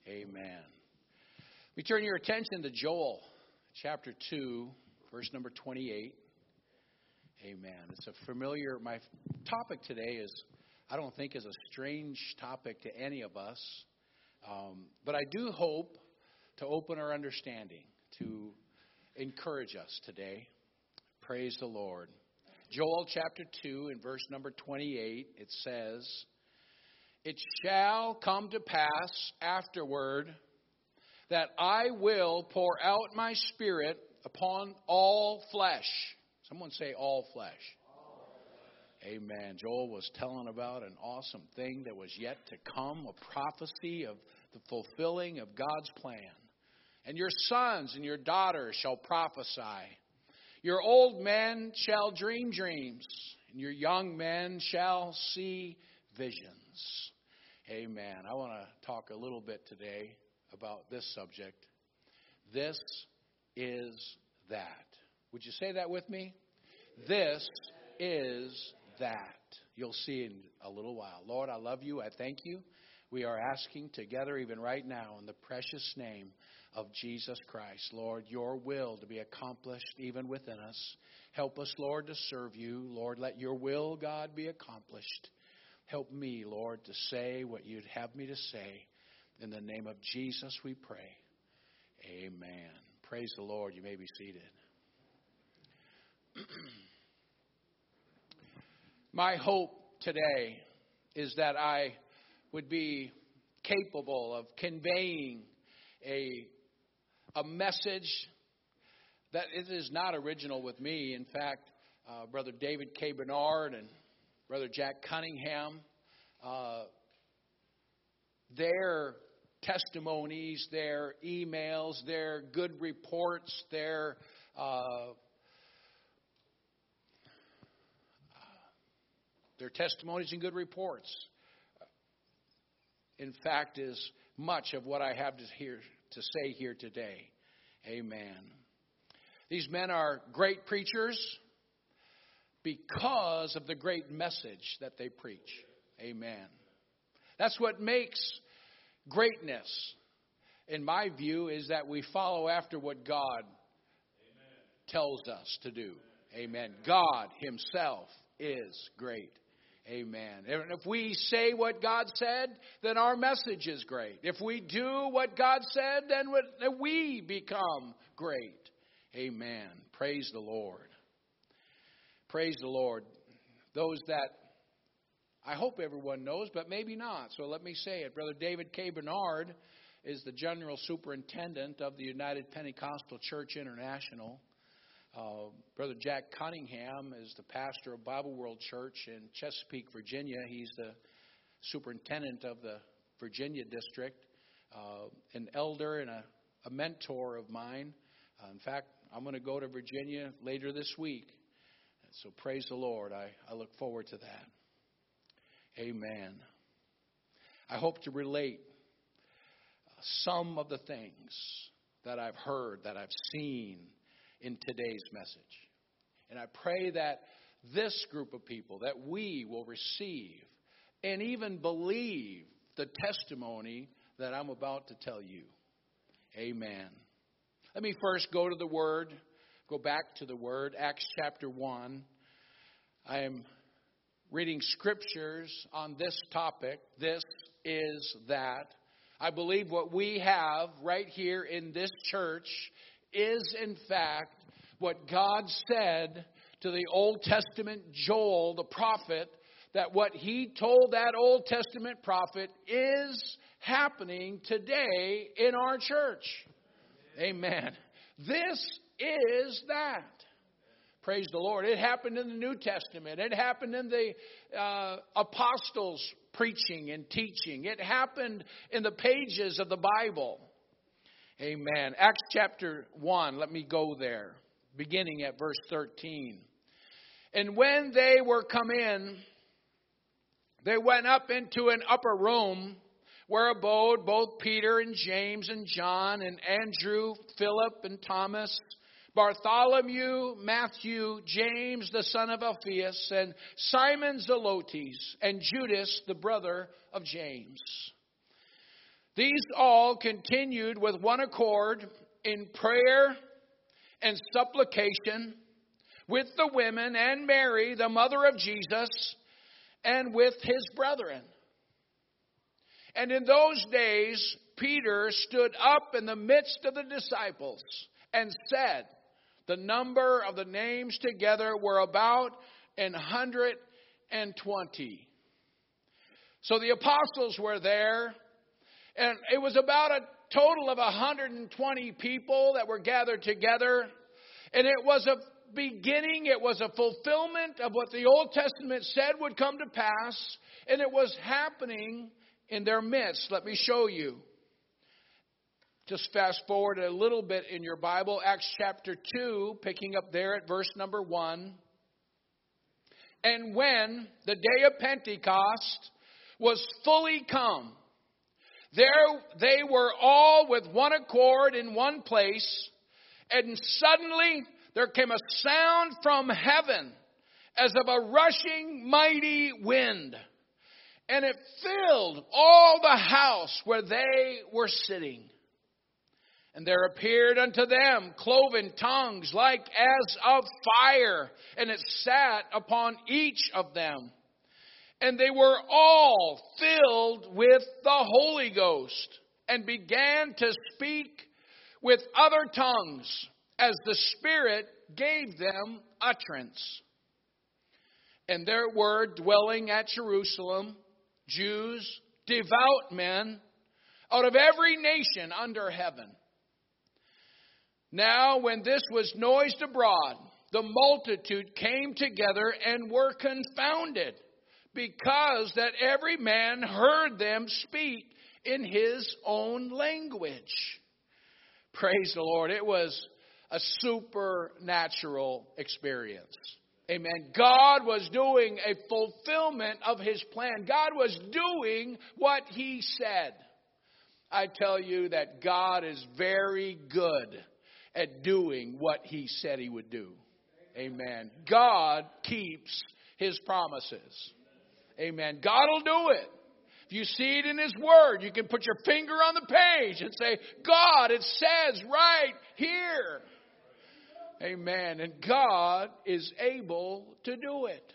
Amen. We turn your attention to Joel chapter 2, verse number 28. Amen. It's a familiar, my topic today is, I don't think is a strange topic to any of us. But I do hope to open our understanding, to encourage us today. Praise the Lord. Joel chapter 2 and verse number 28, it says, "It shall come to pass afterward that I will pour out my spirit upon all flesh." Someone say all flesh. Amen. Joel was telling about an awesome thing that was yet to come, a prophecy of the fulfilling of God's plan. "And your sons and your daughters shall prophesy. Your old men shall dream dreams, and your young men shall see visions." Amen. I want to talk a little bit today about this subject. This is that. Would you say that with me? This is that. You'll see in a little while. Lord, I love you. I thank you. We are asking together even right now in the precious name of Jesus Christ, Lord, your will to be accomplished even within us. Help us, Lord, to serve you. Lord, let your will, God, be accomplished. Help me, Lord, to say what you'd have me to say. In the name of Jesus we pray. Amen. Praise the Lord. You may be seated. My hope today is that I would be capable of conveying a message that it is not original with me. In fact, Brother David K. Bernard and Brother Jack Cunningham, their testimonies, their emails, their good reports, their testimonies and good reports, in fact, is much of what I have to say here today. Amen. These men are great preachers because of the great message that they preach. Amen. That's what makes greatness, in my view, is that we follow after what God tells us to do. Amen. God himself is great. Amen. And if we say what God said, then our message is great. If we do what God said, then we become great. Amen. Praise the Lord. Praise the Lord. Those that I hope everyone knows, but maybe not. So let me say it. Brother David K. Bernard is the General Superintendent of the United Pentecostal Church International. Brother Jack Cunningham is the pastor of Bible World Church in Chesapeake, Virginia. He's the superintendent of the Virginia district, an elder and a mentor of mine. In fact, I'm going to go to Virginia later this week. So praise the Lord. I look forward to that. Amen. I hope to relate some of the things that I've heard, that I've seen in today's message. And I pray that this group of people, that we will receive and even believe the testimony that I'm about to tell you. Amen. Let me first go to the Word, go back to the Word, Acts chapter 1. I am reading scriptures on this topic. This is that. I believe what we have right here in this church is in fact what God said to the Old Testament Joel, the prophet, that what he told that Old Testament prophet is happening today in our church. Amen. This is that. Praise the Lord. It happened in the New Testament. It happened in the apostles' preaching and teaching. It happened in the pages of the Bible. Amen. Acts chapter 1, let me go there, beginning at verse 13. "And when they were come in, they went up into an upper room where abode both Peter and James and John and Andrew, Philip and Thomas, Bartholomew, Matthew, James the son of Alphaeus, and Simon Zelotes, and Judas the brother of James. These all continued with one accord in prayer and supplication with the women and Mary, the mother of Jesus, and with his brethren. And in those days, Peter stood up in the midst of the disciples and said, the number of the names together were about 120. So the apostles were there, and it was about a total of 120 people that were gathered together. And it was a beginning, it was a fulfillment of what the Old Testament said would come to pass, and it was happening in their midst. Let me show you. Just fast forward a little bit in your Bible, Acts chapter 2, picking up there at verse number 1. And when the day of Pentecost was fully come, there they were all with one accord in one place, and suddenly there came a sound from heaven as of a rushing mighty wind, and it filled all the house where they were sitting. And there appeared unto them cloven tongues like as of fire, and it sat upon each of them. And they were all filled with the Holy Ghost, and began to speak with other tongues, as the Spirit gave them utterance. And there were dwelling at Jerusalem Jews, devout men, out of every nation under heaven. Now when this was noised abroad, the multitude came together and were confounded, because that every man heard them speak in his own language. Praise the Lord. It was a supernatural experience. Amen. God was doing a fulfillment of his plan. God was doing what he said. I tell you that God is very good at doing what he said he would do. Amen. God keeps his promises. Amen. God will do it. If you see it in his word, you can put your finger on the page and say, God, it says right here. Amen. And God is able to do it.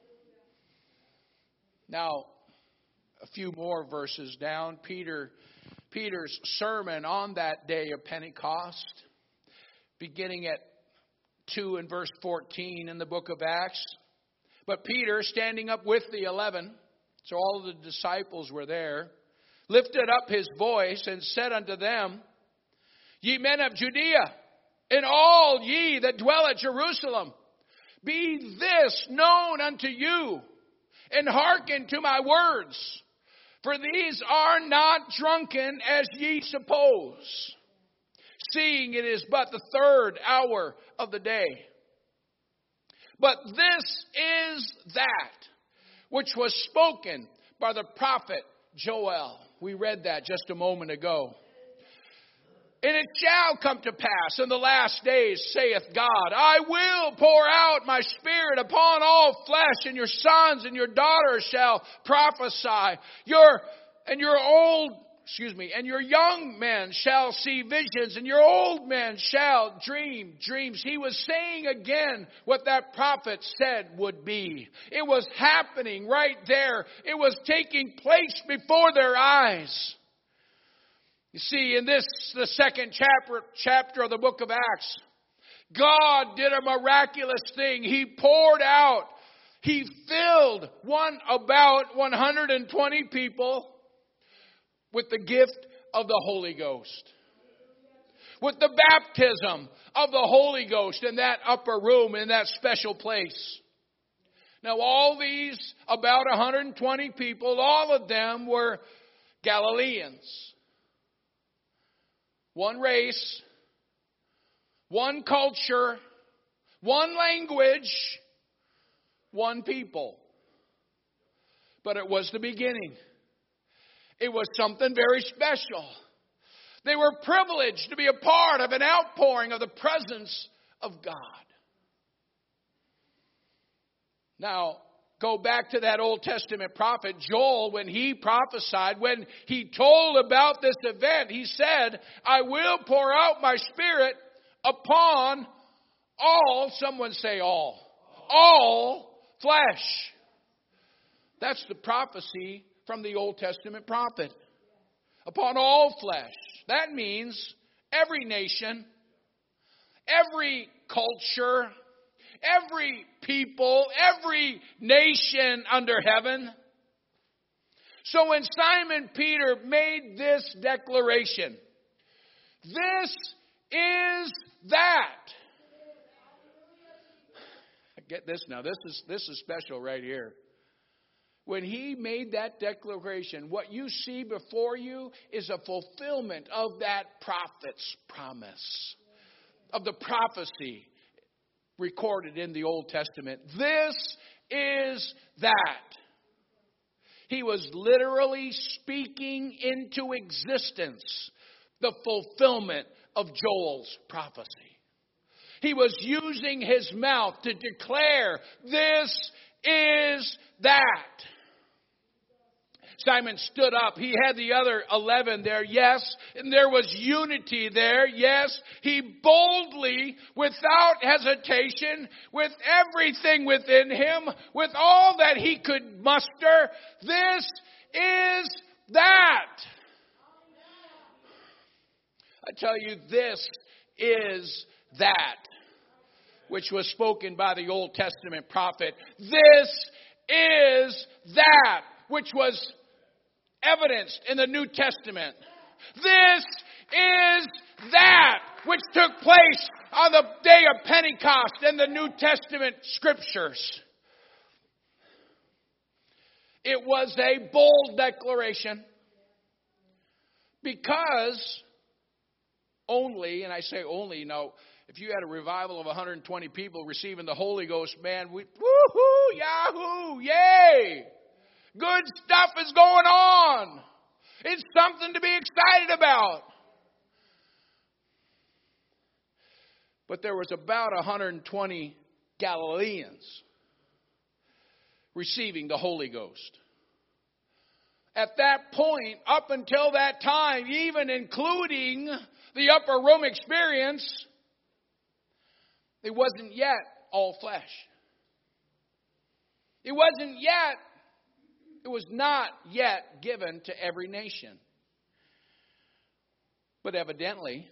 Now, a few more verses down. Peter's sermon on that day of Pentecost, beginning at 2 and verse 14 in the book of Acts. But Peter, standing up with the 11, so all of the disciples were there, lifted up his voice and said unto them, Ye men of Judea, and all ye that dwell at Jerusalem, be this known unto you, and hearken to my words. For these are not drunken as ye suppose, seeing it is but the 3rd hour of the day. But this is that which was spoken by the prophet Joel. We read that just a moment ago. And it shall come to pass in the last days, saith God, I will pour out my Spirit upon all flesh, and your sons and your daughters shall prophesy. And your young men shall see visions, and your old men shall dream dreams. He was saying again what that prophet said would be. It was happening right there. It was taking place before their eyes. You see, in the 2nd chapter of the book of Acts, God did a miraculous thing. He poured out, he filled about 120 people with the gift of the Holy Ghost, with the baptism of the Holy Ghost in that upper room, in that special place. Now all these, about 120 people, all of them were Galileans. One race, one culture, one language, one people. But it was the beginning. It was something very special. They were privileged to be a part of an outpouring of the presence of God. Now, Go back to that Old Testament prophet Joel, when he prophesied, when he told about this event, he said, I will pour out my Spirit upon all, someone say all flesh. That's the prophecy from the Old Testament prophet. Upon all flesh. That means every nation, every culture, every people, every nation under heaven. So when Simon Peter made this declaration, this is that. Get this now. This is special right here. When he made that declaration, what you see before you is a fulfillment of that prophet's promise, of the prophecy recorded in the Old Testament. This is that. He was literally speaking into existence the fulfillment of Joel's prophecy. He was using his mouth to declare, this is that. Simon stood up. He had the other 11 there, yes. And there was unity there, yes. He boldly, without hesitation, with everything within him, with all that he could muster, this is that. I tell you, this is that which was spoken by the Old Testament prophet. This is that which was evidenced in the New Testament. This is that which took place on the day of Pentecost in the New Testament scriptures. It was a bold declaration because only, and I say only, if you had a revival of 120 people receiving the Holy Ghost, man, woohoo, yahoo, yay! Good stuff is going on. It's something to be excited about. But there was about 120 Galileans receiving the Holy Ghost. At that point, up until that time, even including the upper room experience, it wasn't yet all flesh. It was not yet given to every nation. But evidently,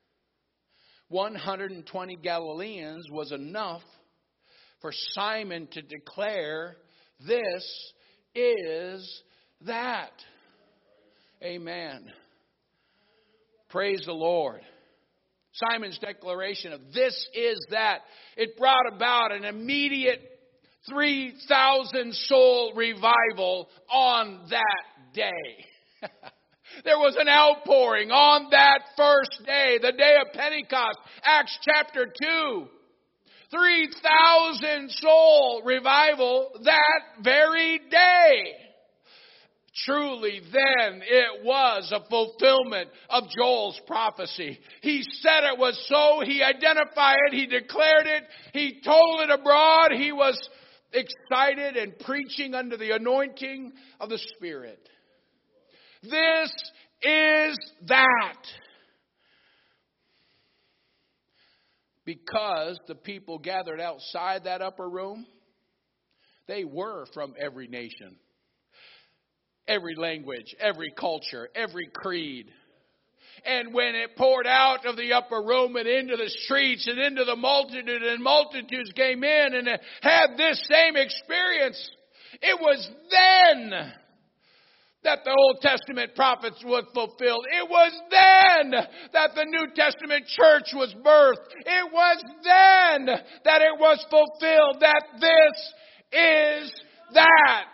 120 Galileans was enough for Simon to declare, this is that. Amen. Praise the Lord. Simon's declaration of this is that, it brought about an immediate 3,000 soul revival on that day. There was an outpouring on that first day, the day of Pentecost, Acts chapter 2. 3,000 soul revival that very day. Truly, then, it was a fulfillment of Joel's prophecy. He said it was so. He identified it. He declared it. He told it abroad. He was excited and preaching under the anointing of the Spirit. This is that. Because the people gathered outside that upper room, they were from every nation, every language, every culture, every creed. And when it poured out of the upper room and into the streets and into the multitude, and multitudes came in and had this same experience, it was then that the Old Testament prophets were fulfilled. It was then that the New Testament church was birthed. It was then that it was fulfilled, that this is that.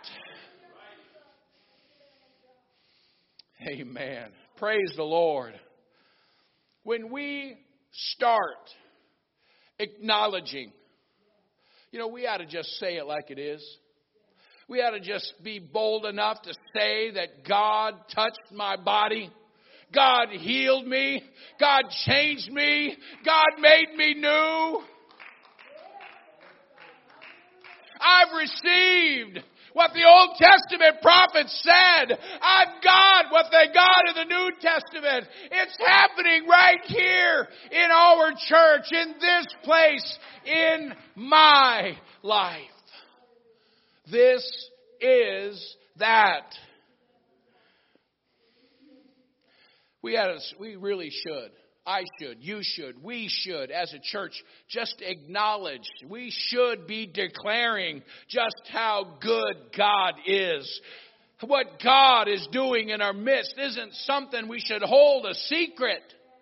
Amen. Praise the Lord. When we start acknowledging, we ought to just say it like it is. We ought to just be bold enough to say that God touched my body. God healed me. God changed me. God made me new. I've received what the Old Testament prophets said. I've got what they got in the New Testament. It's happening right here in our church, in this place, in my life. This is that. We really should. I should. You should. We should, as a church, just acknowledge. We should be declaring just how good God is. What God is doing in our midst isn't something we should hold a secret.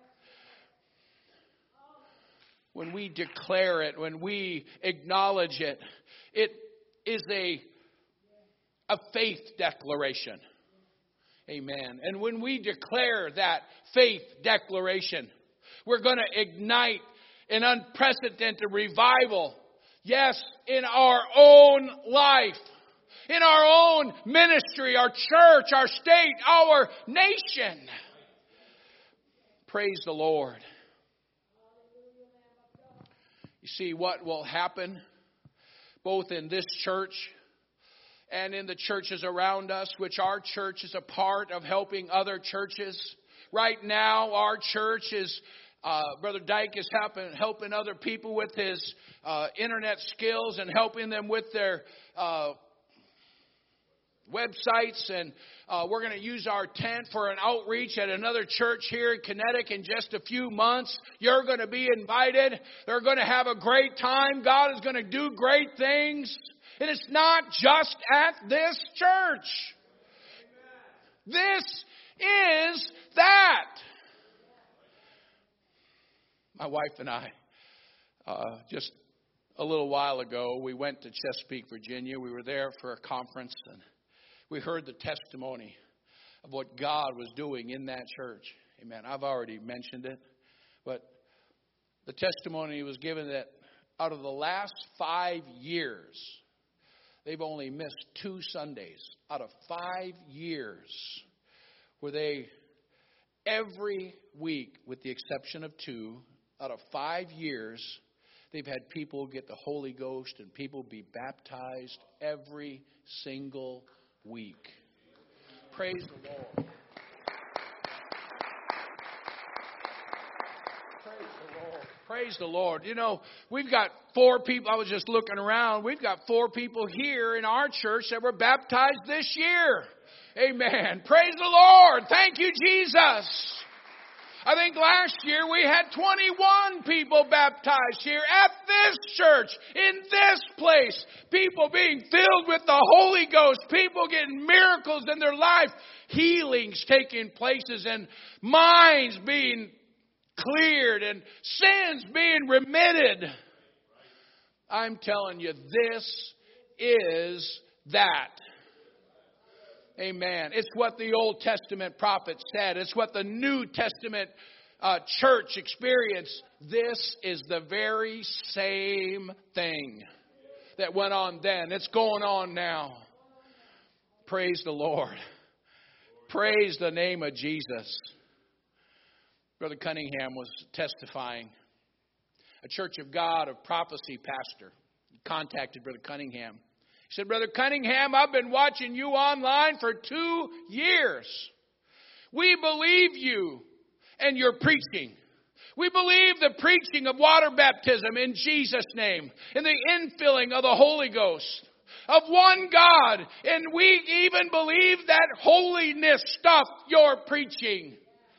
When we declare it, when we acknowledge it, it is a faith declaration. Amen. And when we declare that faith declaration, we're going to ignite an unprecedented revival. Yes, in our own life, in our own ministry, our church, our state, our nation. Praise the Lord. You see what will happen both in this church and in the churches around us, which our church is a part of helping other churches. Right now, our church is, Brother Dyke is helping other people with his internet skills and helping them with their websites. And we're going to use our tent for an outreach at another church here in Connecticut in just a few months. You're going to be invited. They're going to have a great time. God is going to do great things. And it's not just at this church. This is that. My wife and I, just a little while ago, we went to Chesapeake, Virginia. We were there for a conference, and we heard the testimony of what God was doing in that church. Amen. I've already mentioned it, but the testimony was given that out of the last 5 years, they've only missed 2 Sundays out of 5 years where they, every week, with the exception of 2, out of 5 years, they've had people get the Holy Ghost and people be baptized every single week. Praise the Lord. Praise the Lord. You know, we've got 4 people. I was just looking around. We've got 4 people here in our church that were baptized this year. Amen. Praise the Lord. Thank you, Jesus. I think last year we had 21 people baptized here at this church, in this place. People being filled with the Holy Ghost. People getting miracles in their life. Healings taking places and minds being cleared and sins being remitted. I'm telling you, this is that. Amen. It's what the Old Testament prophets said. It's what the New Testament church experienced. This is the very same thing that went on then. It's going on now. Praise the Lord. Praise the name of Jesus. Brother Cunningham was testifying. A Church of God of Prophecy pastor contacted Brother Cunningham. He said, Brother Cunningham, I've been watching you online for 2 years. We believe you and your preaching. We believe the preaching of water baptism in Jesus' name, and the infilling of the Holy Ghost, of one God. And we even believe that holiness stuff you're preaching.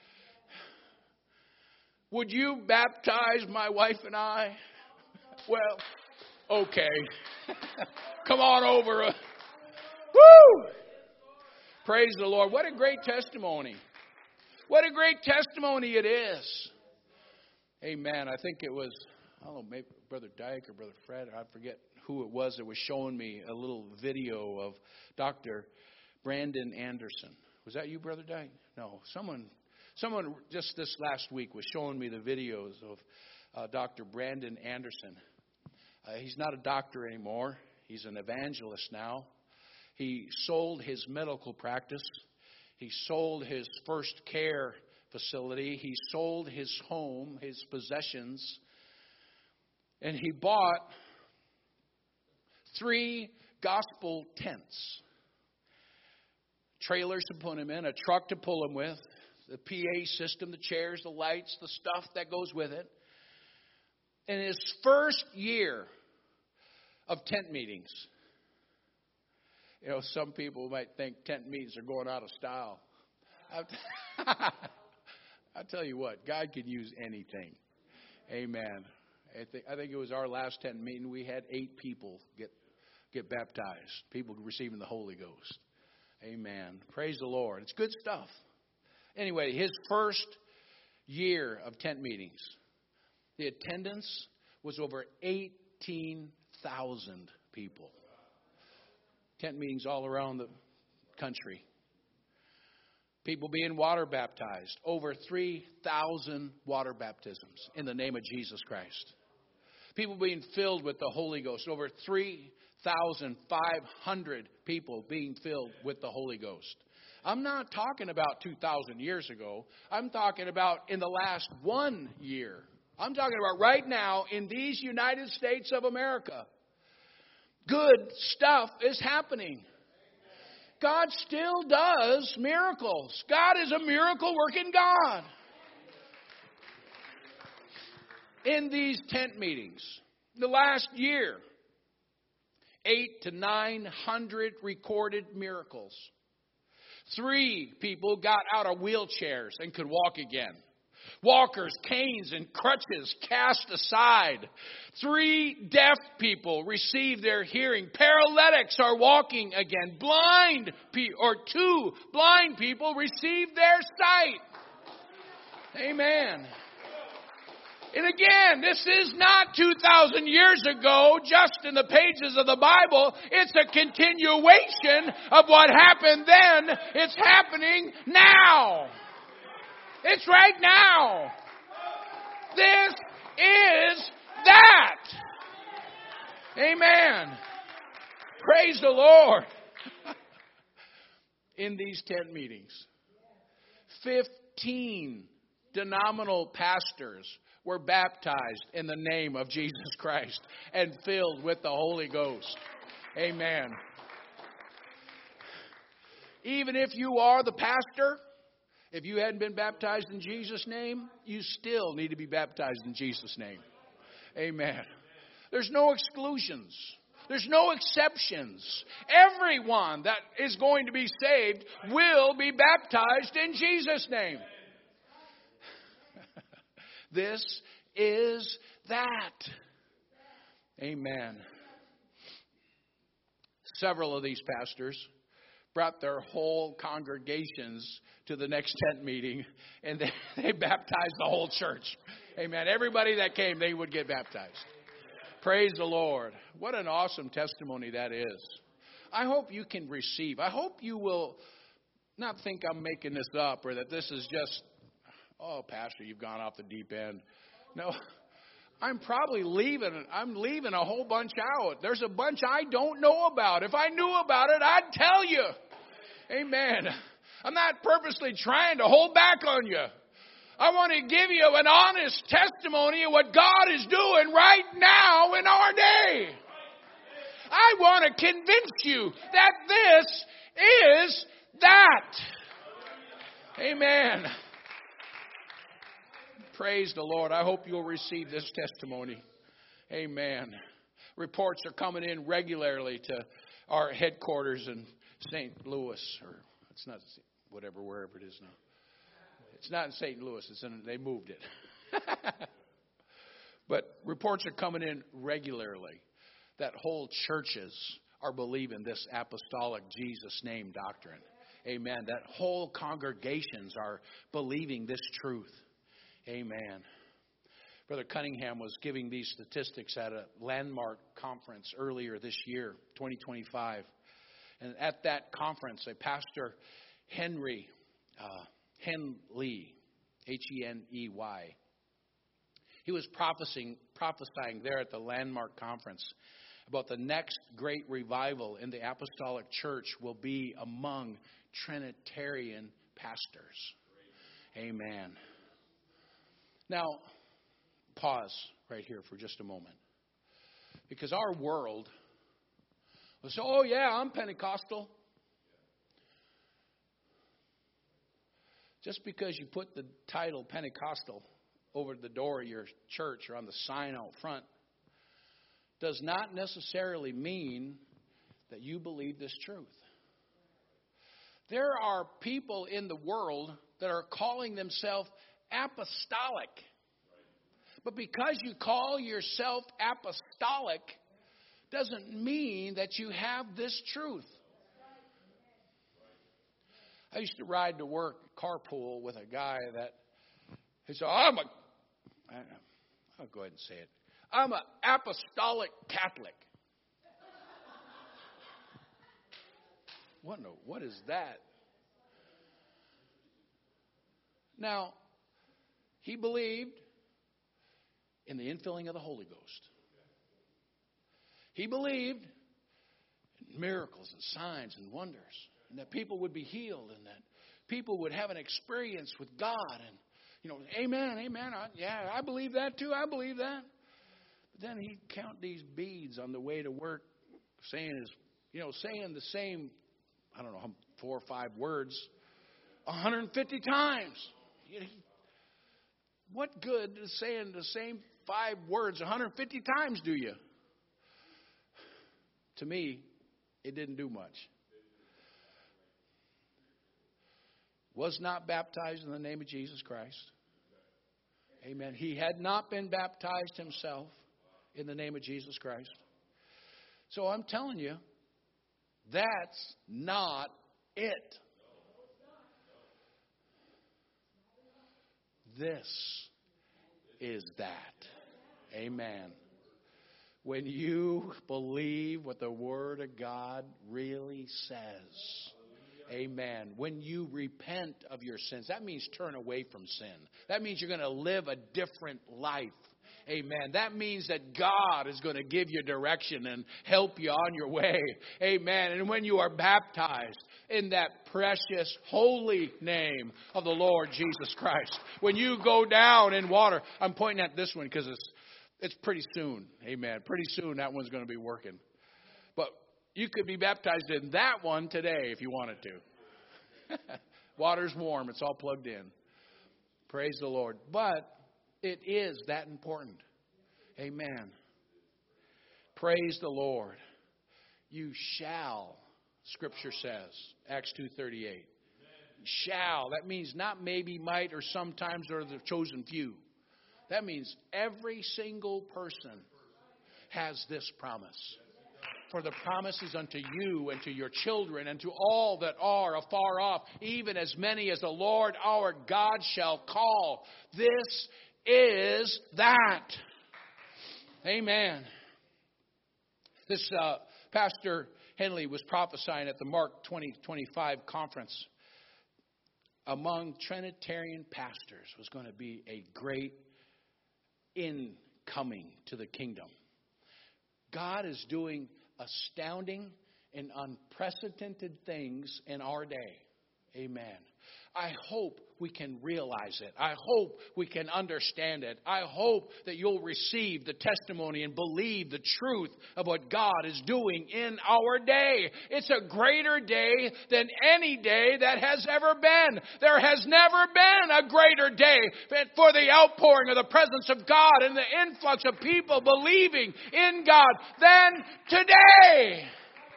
Would you baptize my wife and I? Well, okay. Come on over. Woo! Praise the Lord. What a great testimony. What a great testimony it is. Amen. I think it was, I don't know, maybe Brother Dyke or Brother Fred, I forget who it was that was showing me a little video of Dr. Brandon Anderson. Was that you, Brother Dyke? No, someone just this last week was showing me the videos of Dr. Brandon Anderson. He's not a doctor anymore. He's an evangelist now. He sold his medical practice. He sold his first care facility. He sold his home, his possessions. And he bought 3 gospel tents. Trailers to put them in, a truck to pull them with, the PA system, the chairs, the lights, the stuff that goes with it. In his first year of tent meetings, some people might think tent meetings are going out of style. I'll tell you what, God can use anything. Amen. I think it was our last tent meeting. We had 8 people get baptized. People receiving the Holy Ghost. Amen. Praise the Lord. It's good stuff. Anyway, his first year of tent meetings, the attendance was over 18,000 people. Tent meetings all around the country. People being water baptized. Over 3,000 water baptisms in the name of Jesus Christ. People being filled with the Holy Ghost. Over 3,500 people being filled with the Holy Ghost. I'm not talking about 2,000 years ago. I'm talking about in the last 1 year. I'm talking about right now in these United States of America. Good stuff is happening. God still does miracles. God is a miracle working God. In these tent meetings, the last year, 800 to 900 recorded miracles. 3 people got out of wheelchairs and could walk again. Walkers, canes, and crutches cast aside. 3 deaf people received their hearing. Paralytics are walking again. 2 blind people received their sight. Amen. And again, this is not 2,000 years ago, just in the pages of the Bible. It's a continuation of what happened then. It's happening now. It's right now. This is that. Amen. Praise the Lord. In these tent meetings, 15 denominational pastors were baptized in the name of Jesus Christ and filled with the Holy Ghost. Amen. Even if you are the pastor, if you hadn't been baptized in Jesus' name, you still need to be baptized in Jesus' name. Amen. There's no exclusions. There's no exceptions. Everyone that is going to be saved will be baptized in Jesus' name. This is that. Amen. Several of these pastors brought their whole congregations to the next tent meeting, and they baptized the whole church. Amen. Everybody that came, they would get baptized. Praise the Lord. What an awesome testimony that is. I hope you can receive. I hope you will not think I'm making this up or that this is just, oh, Pastor, you've gone off the deep end. No, I'm probably leaving. I'm leaving a whole bunch out. There's a bunch I don't know about. If I knew about it, I'd tell you. Amen. I'm not purposely trying to hold back on you. I want to give you an honest testimony of what God is doing right now in our day. I want to convince you that this is that. Amen. Praise the Lord. I hope you'll receive this testimony. Amen. Reports are coming in regularly to our headquarters in St. Louis, or it's not wherever it is now. It's not in St. Louis. They moved it. But reports are coming in regularly that whole churches are believing this apostolic Jesus name doctrine. Amen. That whole congregations are believing this truth. Amen. Brother Cunningham was giving these statistics at a landmark conference earlier this year, 2025. And at that conference, a pastor, Henley, Heney, he was prophesying there at the landmark conference about the next great revival in the apostolic church will be among Trinitarian pastors. Amen. Now, pause right here for just a moment. Because our world So, oh yeah, I'm Pentecostal. Just because you put the title Pentecostal over the door of your church or on the sign out front does not necessarily mean that you believe this truth. There are people in the world that are calling themselves apostolic. But because you call yourself apostolic doesn't mean that you have this truth. I used to ride to work, carpool with a guy that he said, I'll go ahead and say it. I'm an apostolic Catholic. What is that? Now, he believed in the infilling of the Holy Ghost. He believed in miracles and signs and wonders, and that people would be healed, and that people would have an experience with God. And, amen. I believe that too. I believe that. But then he'd count these beads on the way to work, saying the same, 4 or 5 words 150 times. What good does saying the same 5 words 150 times do you? To me, it didn't do much. Was not baptized in the name of Jesus Christ. Amen. He had not been baptized himself in the name of Jesus Christ. So I'm telling you, that's not it. This is that. Amen. When you believe what the Word of God really says. Amen. When you repent of your sins, that means turn away from sin. That means you're going to live a different life. Amen. That means that God is going to give you direction and help you on your way. Amen. And when you are baptized in that precious, holy name of the Lord Jesus Christ, when you go down in water, I'm pointing at this one because it's pretty soon. Amen. Pretty soon that one's going to be working. But you could be baptized in that one today if you wanted to. Water's warm. It's all plugged in. Praise the Lord. But it is that important. Amen. Praise the Lord. You shall, Scripture says, Acts 2:38. Shall. That means not maybe, might, or sometimes, or the chosen few. That means every single person has this promise. For the promise is unto you and to your children and to all that are afar off, even as many as the Lord our God shall call. This is that. Amen. This Pastor Henley was prophesying at the Mark 2025 conference. Among Trinitarian pastors was going to be a great incoming to the kingdom. God is doing astounding and unprecedented things in our day. Amen. I hope we can realize it. I hope we can understand it. I hope that you'll receive the testimony and believe the truth of what God is doing in our day. It's a greater day than any day that has ever been. There has never been a greater day for the outpouring of the presence of God and the influx of people believing in God than today.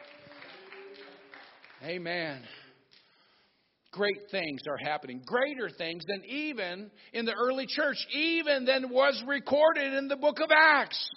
Amen. Great things are happening. Greater things than even in the early church, even than was recorded in the book of Acts.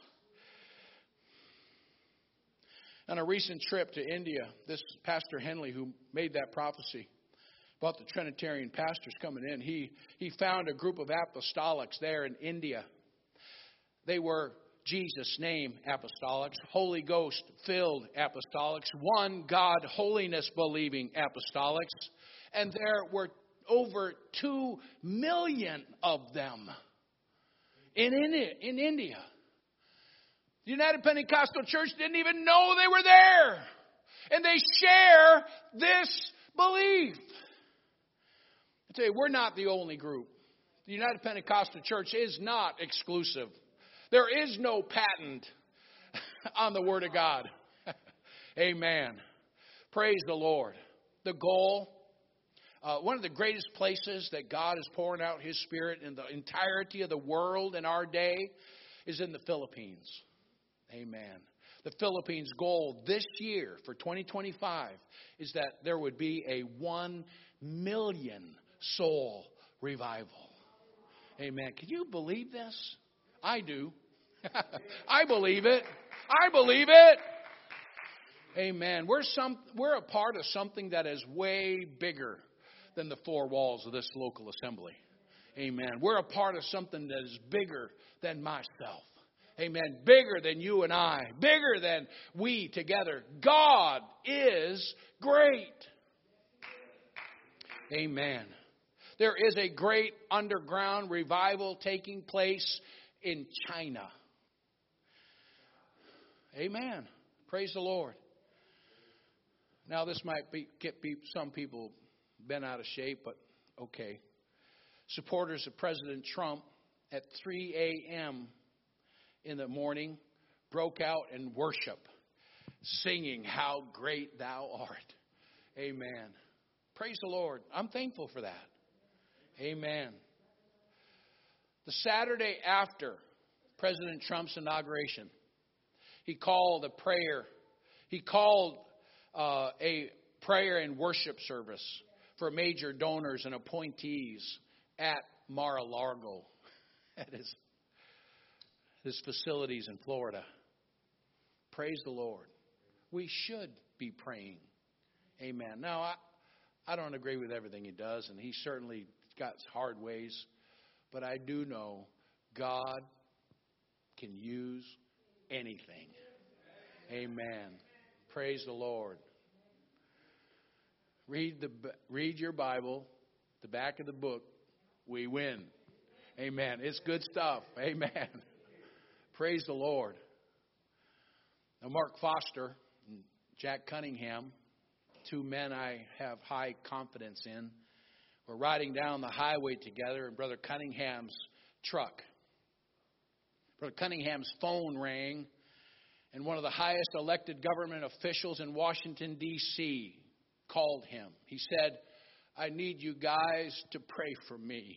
On a recent trip to India, this Pastor Henley, who made that prophecy about the Trinitarian pastors coming in, he found a group of apostolics there in India. They were Jesus' name apostolics, Holy Ghost filled apostolics, one God holiness believing apostolics. And there were over 2 million of them in India. The United Pentecostal Church didn't even know they were there. And they share this belief. I tell you, we're not the only group. The United Pentecostal Church is not exclusive. There is no patent on the Word of God. Amen. Praise the Lord. The goal, one of the greatest places that God is pouring out His Spirit in the entirety of the world in our day is in the Philippines. Amen. The Philippines' goal this year for 2025 is that there would be a 1 million soul revival. Amen. Can you believe this? I do. I believe it. I believe it. Amen. We're a part of something that is way bigger than the four walls of this local assembly. Amen. We're a part of something that is bigger than myself. Amen. Bigger than you and I. Bigger than we together. God is great. Amen. There is a great underground revival taking place in China. Amen. Praise the Lord. Now this might get some people bent out of shape, but okay. Supporters of President Trump at 3 a.m. in the morning broke out in worship, singing, "How great thou art." Amen. Praise the Lord. I'm thankful for that. Amen. The Saturday after President Trump's inauguration, he called a prayer. He called a prayer and worship service for major donors and appointees at Mar-a-Lago, at his facilities in Florida. Praise the Lord. We should be praying. Amen. Now, I don't agree with everything he does, and he certainly got hard ways, but I do know God can use anything. Amen. Praise the Lord. Read your Bible, the back of the book. We win. Amen. It's good stuff. Amen. Praise the Lord. Now, Mark Foster and Jack Cunningham, two men I have high confidence in, were riding down the highway together in Brother Cunningham's truck. Brother Cunningham's phone rang, and one of the highest elected government officials in Washington, D.C. called him. He said, "I need you guys to pray for me."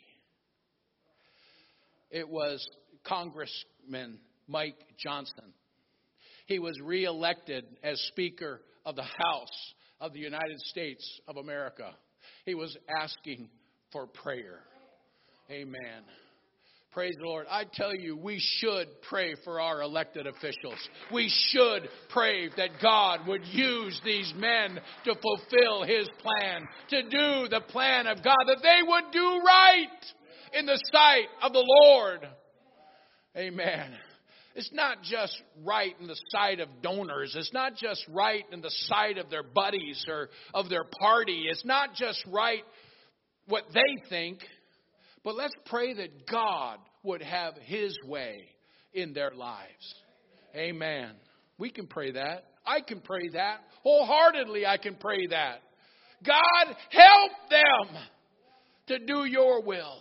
It was Congressman Mike Johnson. He was reelected as Speaker of the House of the United States of America. He was asking for prayer. Amen. Praise the Lord. I tell you, we should pray for our elected officials. We should pray that God would use these men to fulfill His plan, to do the plan of God, that they would do right in the sight of the Lord. Amen. It's not just right in the sight of donors. It's not just right in the sight of their buddies or of their party. It's not just right what they think. But let's pray that God would have His way in their lives. Amen. We can pray that. I can pray that. Wholeheartedly, I can pray that. God, help them to do your will.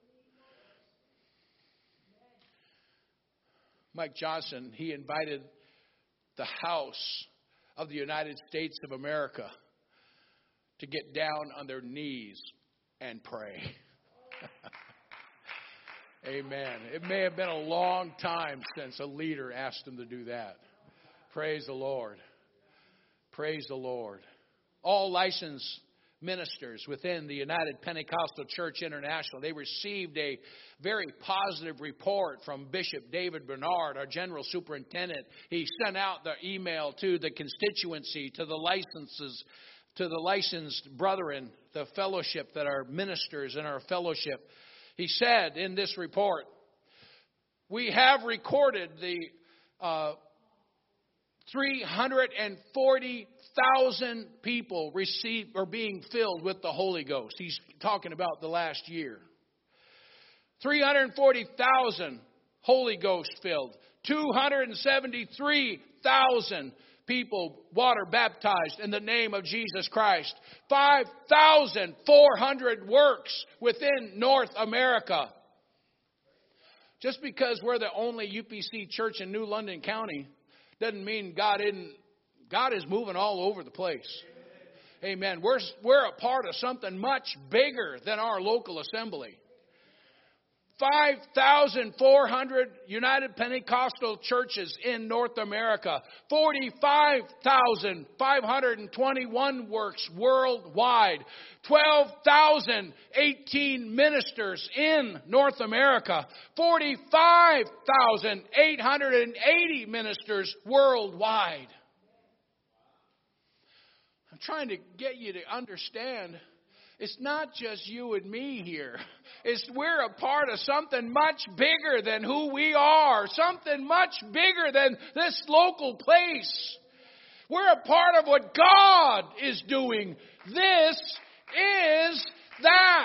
Mike Johnson, he invited the House of the United States of America to get down on their knees and pray. Amen. It may have been a long time since a leader asked him to do that. Praise the Lord. Praise the Lord. All licensed ministers within the United Pentecostal Church International, they received a very positive report from Bishop David Bernard, our general superintendent. He sent out the email to the constituency, to the licensed brethren, the fellowship that are ministers in our fellowship. He said in this report, we have recorded the 340,000 people being filled with the Holy Ghost. He's talking about the last year. 340,000 Holy Ghost filled. 273,000 people water baptized in the name of Jesus Christ. 5,400 works within North America. Just because we're the only UPC church in New London County doesn't mean God isn't God is moving all over the place. Amen. We're a part of something much bigger than our local assembly. 5,400 United Pentecostal churches in North America. 45,521 works worldwide. 12,018 ministers in North America. 45,880 ministers worldwide. I'm trying to get you to understand, it's not just you and me here. We're a part of something much bigger than who we are. Something much bigger than this local place. We're a part of what God is doing. This is that.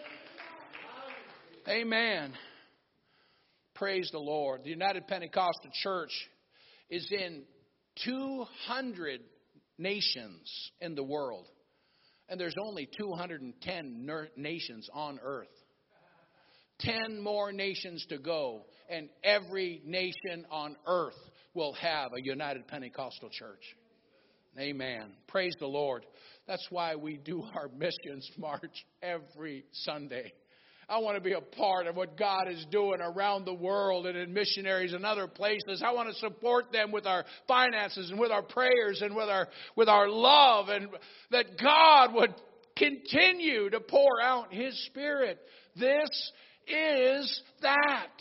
Amen. Praise the Lord. The United Pentecostal Church is in 200 nations in the world. And there's only 210 nations on earth. 10 more nations to go. And every nation on earth will have a United Pentecostal Church. Amen. Praise the Lord. That's why we do our missions march every Sunday. I want to be a part of what God is doing around the world and in missionaries and other places. I want to support them with our finances and with our prayers and with our love, and that God would continue to pour out His Spirit. This is that.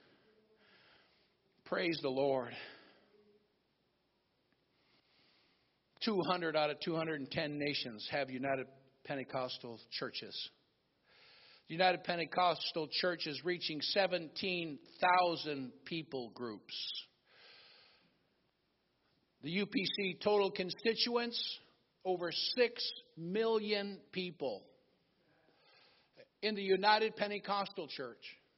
Praise the Lord. 200 out of 210 nations have United Pentecostal churches. The United Pentecostal Church is reaching 17,000 people groups. The UPC total constituents, over 6 million people in the United Pentecostal Church.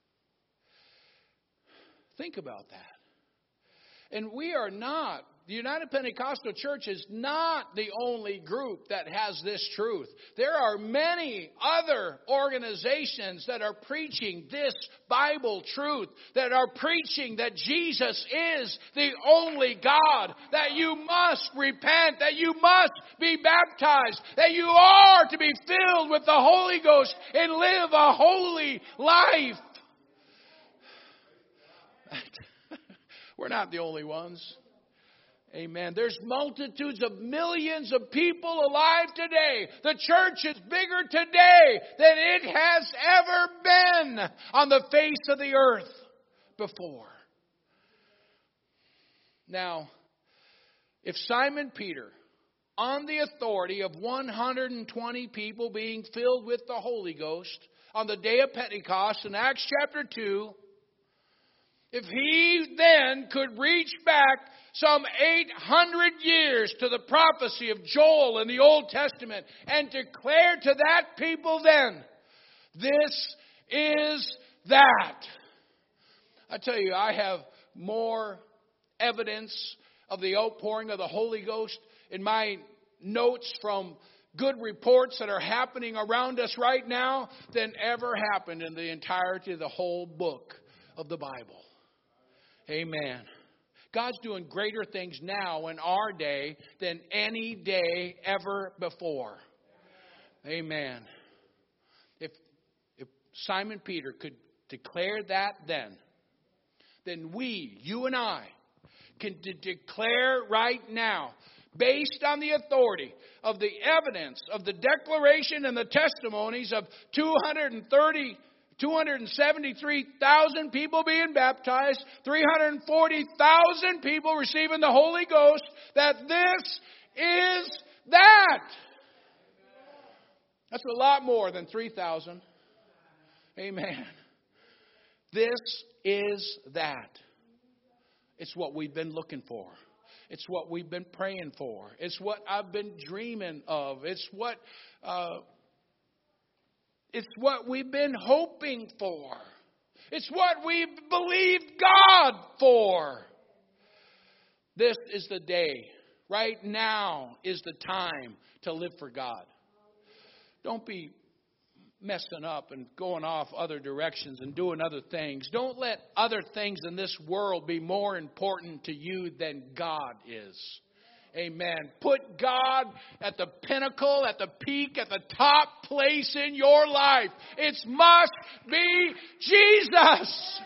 Think about that. And we are not, the United Pentecostal Church is not the only group that has this truth. There are many other organizations that are preaching this Bible truth, that are preaching that Jesus is the only God, that you must repent, that you must be baptized, that you are to be filled with the Holy Ghost and live a holy life. We're not the only ones. Amen. There's multitudes of millions of people alive today. The church is bigger today than it has ever been on the face of the earth before. Now, if Simon Peter, on the authority of 120 people being filled with the Holy Ghost on the day of Pentecost in Acts chapter 2, if he then could reach back some 800 years to the prophecy of Joel in the Old Testament and declare to that people then, this is that. I tell you, I have more evidence of the outpouring of the Holy Ghost in my notes from good reports that are happening around us right now than ever happened in the entirety of the whole book of the Bible. Amen. God's doing greater things now in our day than any day ever before. Amen. If Simon Peter could declare that then we, you and I, can declare right now, based on the authority of the evidence of the declaration and the testimonies of 273,000 people being baptized, 340,000 people receiving the Holy Ghost, that this is that. That's a lot more than 3,000. Amen. This is that. It's what we've been looking for. It's what we've been praying for. It's what I've been dreaming of. It's what we've been hoping for. It's what we've believed God for. This is the day. Right now is the time to live for God. Don't be messing up and going off other directions and doing other things. Don't let other things in this world be more important to you than God is. Amen. Put God at the pinnacle, at the peak, at the top place in your life. It must be Jesus.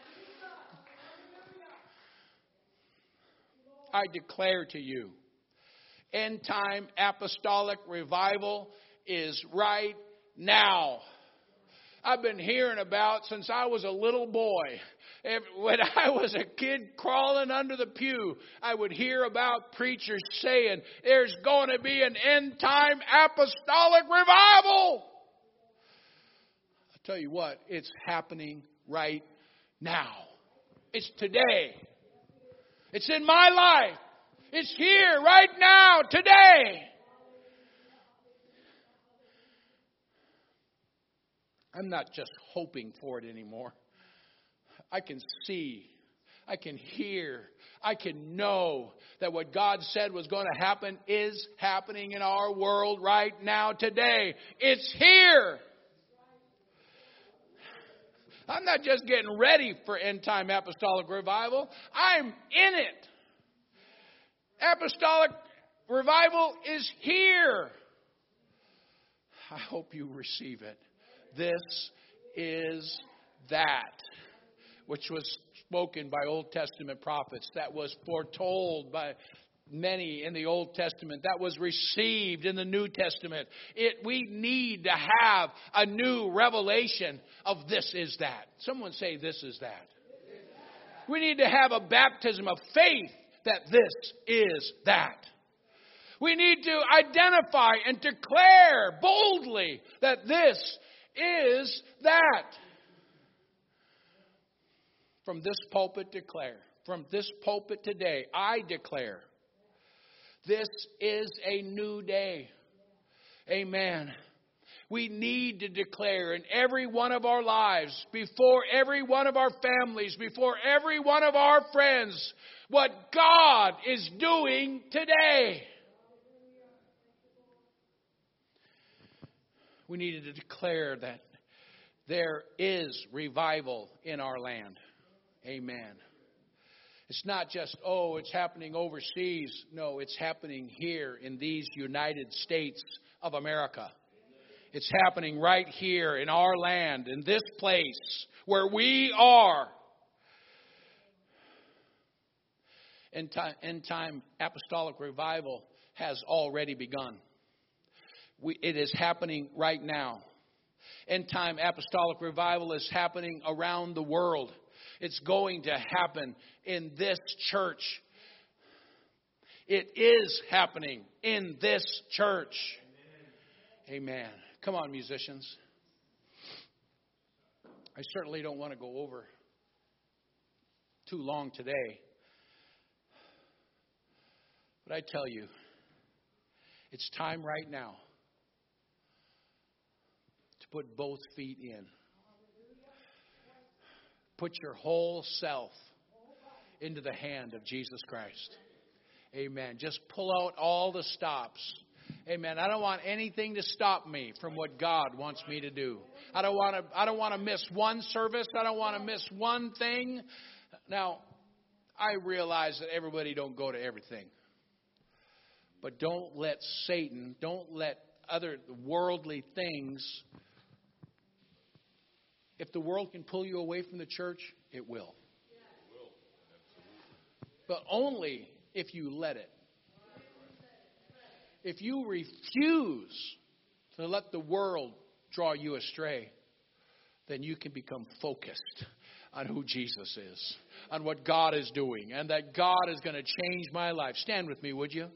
I declare to you, end time apostolic revival is right now. I've been hearing about since I was a little boy. When I was a kid crawling under the pew, I would hear about preachers saying, there's going to be an end time apostolic revival. I'll tell you what, it's happening right now. It's today. It's in my life. It's here right now, today. I'm not just hoping for it anymore. I can see, I can hear, I can know that what God said was going to happen is happening in our world right now, today. It's here. I'm not just getting ready for end-time apostolic revival. I'm in it. Apostolic revival is here. I hope you receive it. This is that which was spoken by Old Testament prophets, that was foretold by many in the Old Testament, that was received in the New Testament. We need to have a new revelation of this is that. Someone say this is that. We need to have a baptism of faith that this is that. We need to identify and declare boldly that this is that. From this pulpit declare. From this pulpit today, I declare. This is a new day. Amen. We need to declare in every one of our lives, before every one of our families, before every one of our friends, what God is doing today. We needed to declare that there is revival in our land. Amen. It's not just, it's happening overseas. No, it's happening here in these United States of America. It's happening right here in our land, in this place where we are. End time apostolic revival has already begun. It is happening right now. End time apostolic revival is happening around the world. It's going to happen in this church. It is happening in this church. Amen. Come on, musicians. I certainly don't want to go over too long today. But I tell you, it's time right now to put both feet in. Put your whole self into the hand of Jesus Christ. Amen. Just pull out all the stops. Amen. I don't want anything to stop me from what God wants me to do. I don't want to miss one service. I don't want to miss one thing. Now, I realize that everybody don't go to everything. But don't let Satan, don't let other worldly things. If the world can pull you away from the church, it will. But only if you let it. If you refuse to let the world draw you astray, then you can become focused on who Jesus is, on what God is doing, and that God is going to change my life. Stand with me, would you?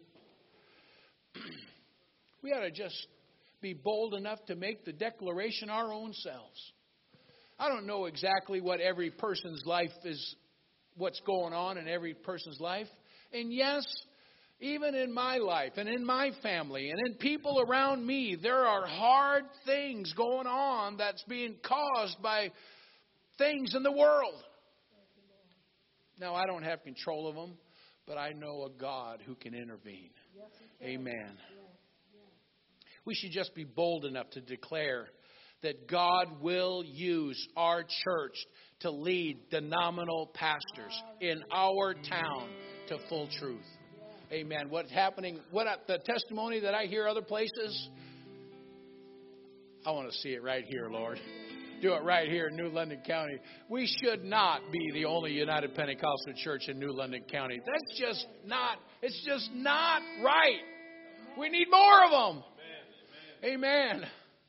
We ought to just be bold enough to make the declaration our own selves. I don't know exactly what every person's life is, what's going on in every person's life. And yes, even in my life and in my family and in people around me, there are hard things going on that's being caused by things in the world. Now, I don't have control of them, but I know a God who can intervene. Amen. We should just be bold enough to declare that God will use our church to lead denominational pastors in our town to full truth. Amen. What's happening, the testimony that I hear other places, I want to see it right here, Lord. Do it right here in New London County. We should not be the only United Pentecostal church in New London County. It's just not right. We need more of them. Amen.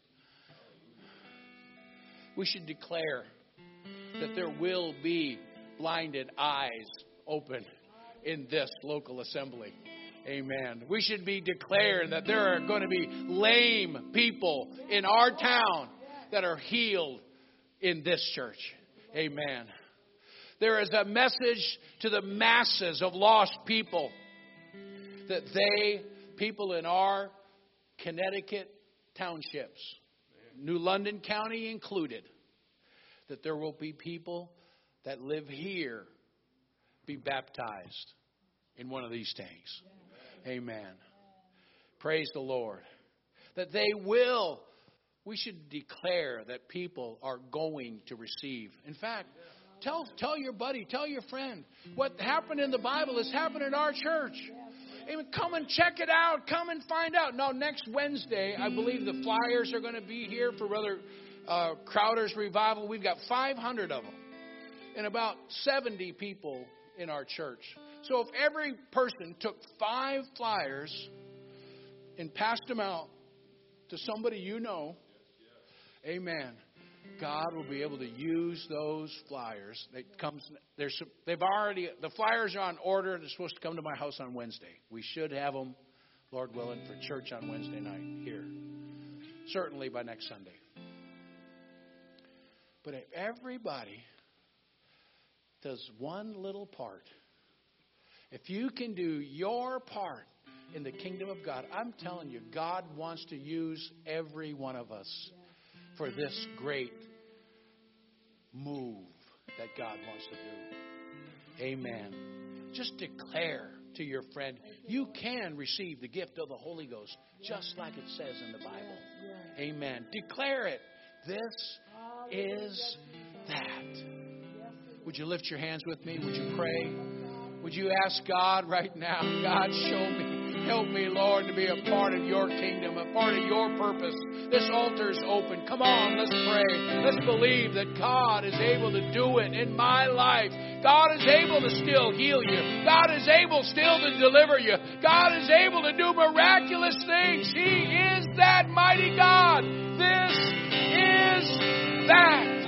We should declare that there will be blinded eyes open in this local assembly. Amen. We should be declaring that there are going to be lame people in our town that are healed in this church. Amen. There is a message to the masses of lost people that people in our Connecticut townships, New London County included, that there will be people that live here be baptized in one of these tanks. Amen. Praise the Lord. That we should declare that people are going to receive. In fact, tell your buddy, tell your friend, what happened in the Bible has happened in our church. Amen. Come and check it out. Come and find out. Now, next Wednesday, I believe the flyers are going to be here for Brother Crowder's revival. We've got 500 of them and about 70 people in our church. So if every person took 5 flyers and passed them out to somebody you know, amen, God will be able to use those flyers. The flyers are on order. They're supposed to come to my house on Wednesday. We should have them, Lord willing, for church on Wednesday night here. Certainly by next Sunday. But if everybody does one little part, if you can do your part in the kingdom of God, I'm telling you, God wants to use every one of us for this great move that God wants to do. Amen. Just declare to your friend, you can receive the gift of the Holy Ghost, just like it says in the Bible. Amen. Declare it. This is that. Would you lift your hands with me? Would you pray? Would you ask God right now, God, show me, help me, Lord, to be a part of your kingdom, a part of your purpose. This altar is open. Come on, let's pray. Let's believe that God is able to do it in my life. God is able to still heal you. God is able still to deliver you. God is able to do miraculous things. He is that mighty God. This is that.